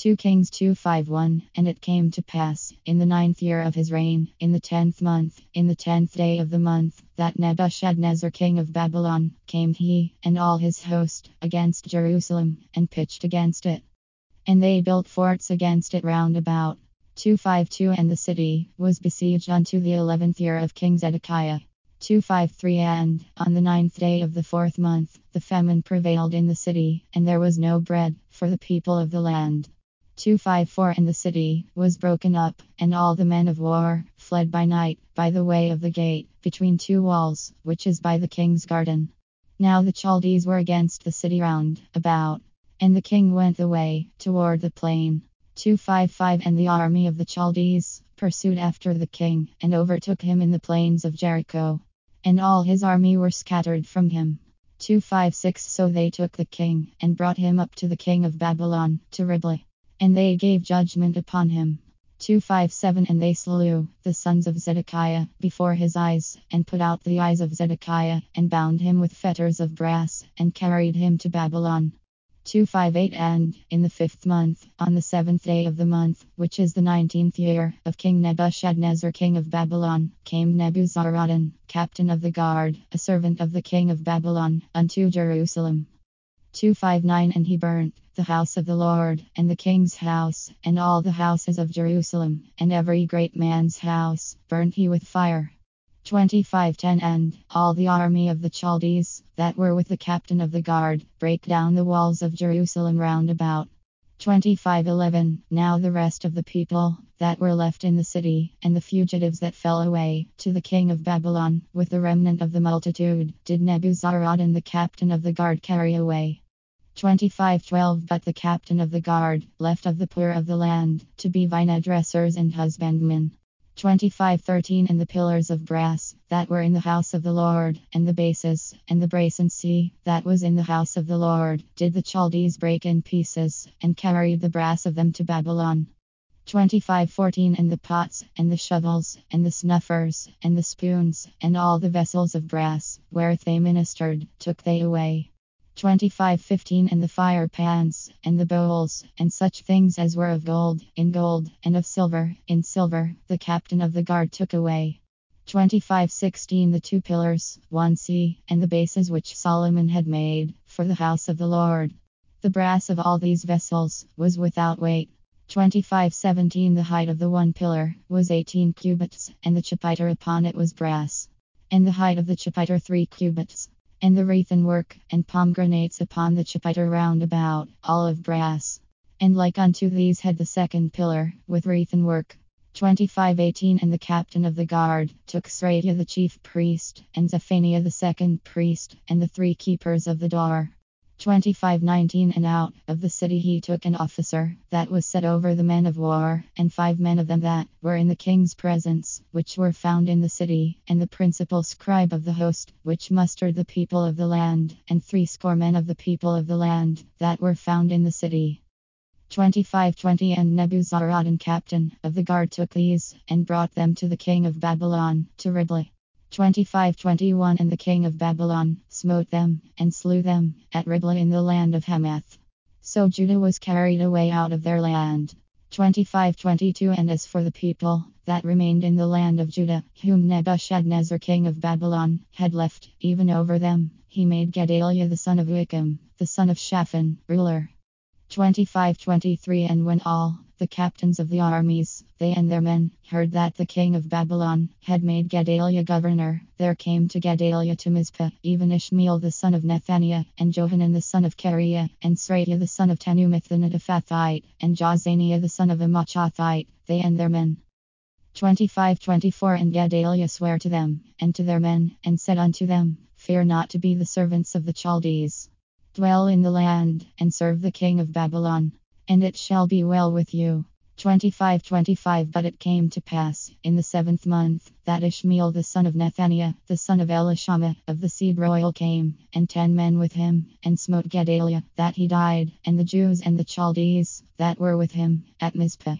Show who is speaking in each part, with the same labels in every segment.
Speaker 1: 2 Kings 2:51. And it came to pass, in the 9th year of his reign, in the 10th month, in the 10th day of the month, that Nebuchadnezzar king of Babylon came, he and all his host, against Jerusalem, and pitched against it. And they built forts against it round about. 2:52. And the city was besieged unto the 11th year of King Zedekiah. 2:53. And on the 9th day of the 4th month, the famine prevailed in the city, and there was no bread for the people of the land. 2:54. And the city was broken up, and all the men of war fled by night by the way of the gate, between two walls, which is by the king's garden. Now the Chaldees were against the city round about, and the king went away toward the plain. 2:55. And the army of the Chaldees pursued after the king, and overtook him in the plains of Jericho, and all his army were scattered from him. 2:56. So they took the king, and brought him up to the king of Babylon, to Riblah. And they gave judgment upon him. 2:57. And they slew the sons of Zedekiah before his eyes, and put out the eyes of Zedekiah, and bound him with fetters of brass, and carried him to Babylon. 2:58. And in the 5th month, on the 7th day of the month, which is the 19th year of King Nebuchadnezzar king of Babylon, came Nebuzaradan, captain of the guard, a servant of the king of Babylon, unto Jerusalem. 2:59. And he burnt the house of the Lord, and the king's house, and all the houses of Jerusalem, and every great man's house burnt he with fire. 25:10. And all the army of the Chaldees that were with the captain of the guard brake down the walls of Jerusalem round about. 25:11. Now the rest of the people that were left in the city, and the fugitives that fell away to the king of Babylon, with the remnant of the multitude, did Nebuzaradan the captain of the guard carry away. 25:12. But the captain of the guard left of the poor of the land, to be vine dressers and husbandmen. 25:13. And the pillars of brass that were in the house of the Lord, and the bases, and the bracency that was in the house of the Lord, did the Chaldees break in pieces, and carried the brass of them to Babylon. 25:14. And the pots, and the shovels, and the snuffers, and the spoons, and all the vessels of brass, wherewith they ministered, took they away. 25:15. And the fire pans, and the bowls, and such things as were of gold, in gold, and of silver, in silver, the captain of the guard took away. 25:16. The 2 pillars, 1c, and the bases which Solomon had made for the house of the Lord. The brass of all these vessels was without weight. 25:17. The height of the 1 pillar was 18 cubits, and the chapiter upon it was brass, and the height of the chapiter 3 cubits. And the wreathen work and pomegranates upon the chapiter round about, all of brass. And like unto these had the 2nd pillar, with wreathen work. 25:18. And the captain of the guard took Sraiah the chief priest, and Zephaniah the 2nd priest, and the 3 keepers of the door. 25:19. And out of the city he took an officer that was set over the men of war, and 5 men of them that were in the king's presence, which were found in the city, and the principal scribe of the host, which mustered the people of the land, and 60 men of the people of the land that were found in the city. 25:20. And Nebuzaradan captain of the guard took these, and brought them to the king of Babylon, to Riblah. 25:21. And the king of Babylon smote them, and slew them, at Riblah in the land of Hamath. So Judah was carried away out of their land. 25:22. And as for the people that remained in the land of Judah, whom Nebuchadnezzar king of Babylon had left, even over them, he made Gedaliah the son of Joachim, the son of Shaphan, ruler. 25:23. And when all the captains of the armies, they and their men, heard that the king of Babylon had made Gedaliah governor, there came to Gedaliah to Mizpah, even Ishmael the son of Nethaniah, and Johanan the son of Kareah, and Sraiah the son of Tanumeth the Netophathite, and Jazaniah the son of Amachathite, they and their men. 25:24. And Gedaliah sware to them, and to their men, and said unto them, Fear not to be the servants of the Chaldees. Dwell in the land, and serve the king of Babylon, and it shall be well with you. 25:25. But it came to pass, in the 7th month, that Ishmael the son of Nethaniah, the son of Elishama, of the seed royal came, and 10 men with him, and smote Gedaliah, that he died, and the Jews and the Chaldees, that were with him, at Mizpah.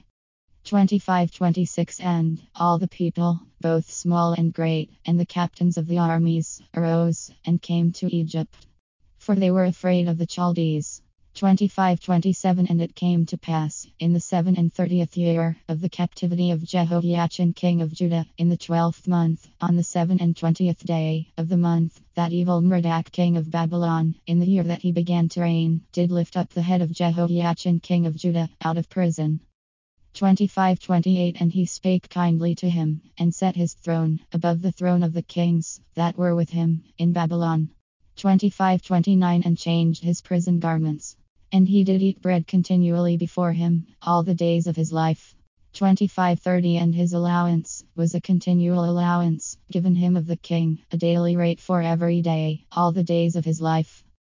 Speaker 1: 25:26. And all the people, both small and great, and the captains of the armies, arose, and came to Egypt. For they were afraid of the Chaldees. 25:27 And it came to pass, in the 37th year of the captivity of Jehoiachin king of Judah, in the 12th month, on the 27th day of the month, that Evil-Merodach king of Babylon, in the year that he began to reign, did lift up the head of Jehoiachin king of Judah out of prison. 25:28 And he spake kindly to him, and set his throne above the throne of the kings that were with him in Babylon. 25:29 And changed his prison garments. And he did eat bread continually before him all the days of his life. 25:30 And his allowance was a continual allowance given him of the king, a daily rate for every day, all the days of his life.